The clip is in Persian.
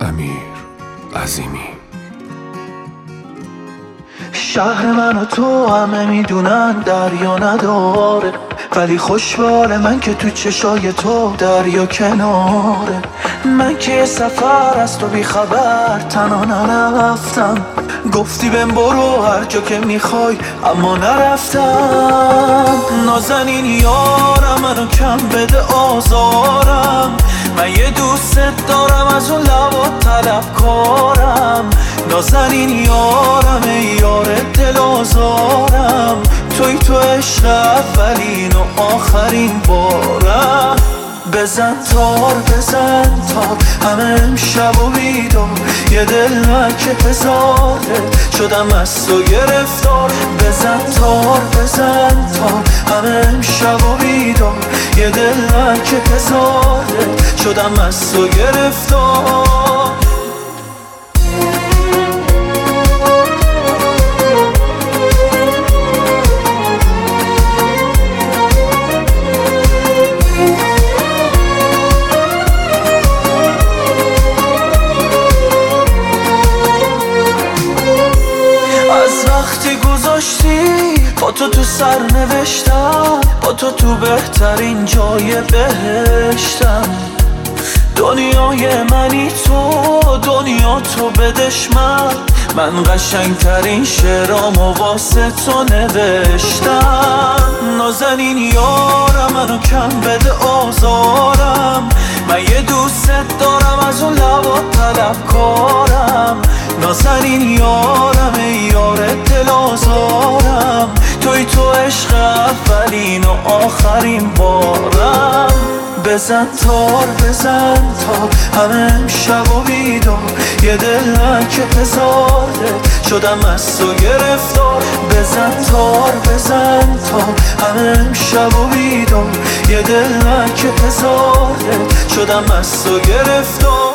امیر عظیمی. شهر من و تو همه میدونن دریا نداره، ولی خوشبال من که تو چشای تو دریا کناره. من که سفر از تو بی خبر تنها نرفتم، گفتی بهم برو هر جا که میخوای اما نرفتم. نازنین یارم منو کم بده آزارم، من یه دوست دارم از اون لبات طلبکارم. نازنین یارم ای یار دل آزارم، توی تو عشق اولین و آخرین بارم. بزن تار همه امشب و بیدار، یه دل که هزاره شدم از تو گرفتار. بزن تار همه امشب و بیدار، یه دل که هزاره شدم از تو گرفتار. با تو سر نوشتم، با تو بهترین جای بهشتم. دنیای منی تو، دنیا تو بدش من قشنگترین شعرامو واسه تو نوشتم. نازنین یارم منو کم بده آزارم، من یه دوست دارم از اون لبات طلبکارم. نازنین یارم ای یار دل آزارم، توی تو عشق اولین و آخرین بارم. بزن تار همه امشب و بیدار، یه دل که هزاره شدم از تو گرفتار. بزن تار همه امشب و بیدار، یه دل که هزاره شدم از تو گرفتار.